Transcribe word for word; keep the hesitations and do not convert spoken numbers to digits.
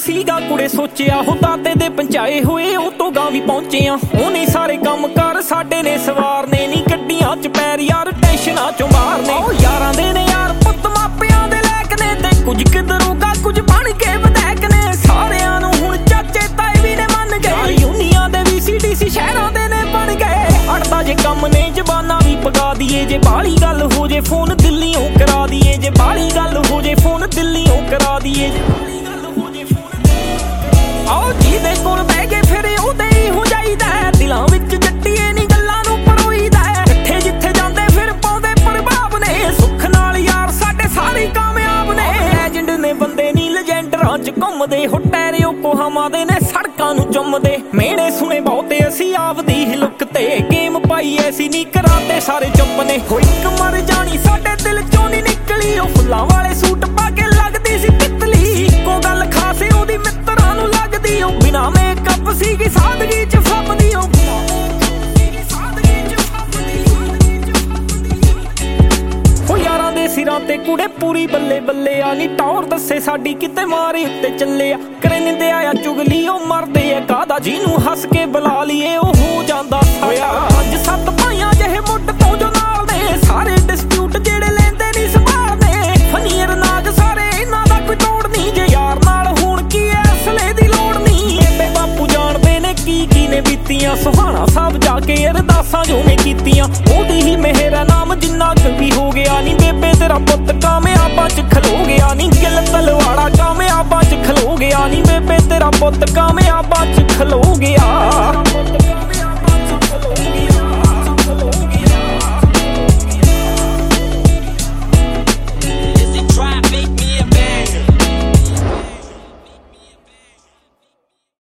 ਸੀਗਾ ਕੁੜੇ ਸੋਚਿਆ ਹੋ ਦਾਤੇ ਦੇ ਪੰਚਾਏ ਹੋਏ ਉਹ ਤੋਂ ਗਾਂ ਵੀ ਪਹੁੰਚੇ ਆ। ਉਹਨੇ ਸਾਰੇ ਕੰਮ ਕਰ ਸਾਡੇ ਨੇ ਸਵਾਰਨੇ ਨੀ ਗੱਡੀਆਂ ਚ ਪੈਰ ਯਾਰ ਟੈਨਸ਼ਨਾਂ ਚੋਂ ਮਾਰਨੇ। ਉਹ ਯਾਰਾਂ ਦੇ ਨੇ ਯਾਰ ਪੁੱਤ ਮਾਪਿਆਂ ਦੇ ਲੈਕ ਨੇ ਤੇ ਕੁਝ ਕਿਧਰੂਗਾ ਕੁਝ ਬਣ ਕੇ ਵਧੈਕ ਨੇ। ਸਾਰਿਆਂ ਨੂੰ ਹੁਣ ਚਾਚੇ ਤਾਏ ਵੀ ਨੇ ਮੰਨ ਗਏ ਯੂਨੀਆਂ ਦੇ ਵੀ ਸੀ ਡੀ ਸੀ ਸ਼ਹਿਰਾਂ ਦੇ ਨੇ ਬਣ ਗਏ। ਅੜਦਾ ਜੇ ਕੰਮ ਨੇ ਜ਼ਬਾਨਾਂ ਵੀ ਪਗਾ ਦੀਏ ਜੇ ਬਾਹਲੀ ਗੱਲ ਹੋ ਜੇ ਫੋਨ ਦਿੱਲੀਓਂ ਕਰਾ ਦੀਏ। ਜੇ ਬਾਹਲੀ ਗੱਲ ਹੋ ਜੇ ਫੋਨ ਦਿੱਲੀਓਂ ਕਰਾ ਦੀਏ। ਆਓ ਜਿਹਦੇ ਕੋਲ ਬਹਿ ਗਏ ਫਿਰ ਉਹਦੇ ਹੀ ਹੋ ਜਾਈਦਾ। ਦਿਲਾਂ ਵਿੱਚ ਜੱਟੀਏ ਨੀ ਗੱਲਾਂ ਨੂੰ ਪਰੋਈਦਾ। ਇਕੱਠੇ ਜਿੱਥੇ ਜਾਂਦੇ ਫਿਰ ਪਾਉਂਦੇ ਪ੍ਰਭਾਵ ਨੇ। ਸੁੱਖ ਨਾਲ ਯਾਰ ਸਾਡੇ ਸਾਰੇ ਕਾਮਯਾਬ ਨੇ। ਲੈਜੈਂਡ ਨੇ ਬੰਦੇ ਨੀ ਲੈਜੈਂਡਰਾਂ ਚ ਘੁੰਮਦੇ ਹੋ ਟੈਰੇ ਓਕੋਹਾਮਾ ਦੇ ਨੇ ਸੜਕਾਂ ਨੂੰ ਚੁੰਮਦੇ। ਮੇਣੇ ਸੁਣੇ ਬਹੁਤੇ ਅਸੀਂ ਆਪਦੀ ਹੀ ਲੁੱਕ ਤੇ ਗੇਮ ਪਾਈ ਐਸੀ ਨੀ ਕਰਾਤੇ ਸਾਰੇ ਚੁੱਪ ਨੇ। ਹੋ ਇੱਕ ਮਰ ਜਾਣੀ ਸਾਡੇ ਦਿਲ ਚੋਂ ਨੀ ਨਿਕਲੀ। ਉਹ ਫੁੱਲਾਂ ਵਾਲੇ ਸੂਟ ਪਾ ਕੇ ਲੱਗਦੀ ਸੀ ਤਿੱਤਲੀ। ਇੱਕੋ ਗੱਲ ਖਾਸੇ ਉਹਦੀ ਮਿੱਤਰਾਂ ਨੂੰ ਲੱਗਦੀ। ਉਹ ਬਿਨਾ ਮੇਕਅਪ ਸੀਗੀ ਸਾਦਗੀ ਚ ਫੱਬਦੀ। ਉਹ ਉਹ ਯਾਰਾਂ ਦੇ ਸਿਰਾਂ ਤੇ ਕੁੜੇ ਪੂਰੀ ਬੱਲੇ ਬੱਲੇ ਆ ਨੀ ਟੌਰ ਦੱਸੇ ਸਾਡੀ ਕਿਤੇ ਮਾਰੇ ਉੱਤੇ ਚੱਲੇ ਆ। ਕਰੇ ਨਿੰਦੇ ਆਇਆ ਚੁਗਲੀ ਉਹ ਮਰਦੇ ਆ ਕਾਦਾ ਜਿਹਨੂੰ ਹੱਸ ਕੇ ਬੁਲਾ ਲਈਏ ਉਹ ਹੋ ਜਾਂਦਾ ਹੋਇਆ। ਅੱਜ ਸੱਤ ਭਾਈਆਂ ਜਿਹੇ ਮੁੱਢ ਤੋਂ ਜੋ ਨਾਲ ਨੇ ਸਾਰੇ ਡਿਸਪਿਊਟ ਜਿਹੜੇ ਲੈਂਦੇ ਨੀ ਸੰਭਾਲਦੇ। ਫਨੀਅਰ ਨਾਗ ਸਾਰੇ ਇਹਨਾਂ ਦਾ ਕੋਈ ਤੋੜ ਨਹੀਂ। ਜੇ ਯਾਰ ਨਾਲ ਹੁਣ ਕੀ ਐ ਅਸਲੇ ਦੀ ਲੋੜ ਨਹੀਂ। ਬੇਬੇ ਬਾਪੂ ਜਾਣਦੇ ਨੇ ਕੀ ਕੀ ਨੇ ਬੀਤੀਆਂ। ਸੁਹਾਣਾ ਸਾਹਿਬ ਜਾ ਕੇ ਅਰਦਾਸਾਂ ਜੋ ਨੇ ਕੀਤੀਆਂ। ਉਹਦੀ ਹੀ ਮਿਹਰ ਨਾਮ ਜਿੰਨਾ ਕੁ ਵੀ ਹੋ ਗਿਆ ਨੀ। ਬੇਬੇ ਤੇਰਾ ਪੁੱਤ ਕਾਮਯਾਬਾਂ ਚ ਖਲੋ ਗਿਆ ਨੀ। ਗਿੱਲ ਤਲਵਾੜਾ ਕਾਮਯਾਬਾਂ ਚ ਖਲੋ ਗਿਆ ਨੀ। ਬੇਬੇ ਤੇਰਾ ਪੁੱਤ ਕਾਮਯਾਬਾਂ ਚ ਖਲੋ ਗਿਆ।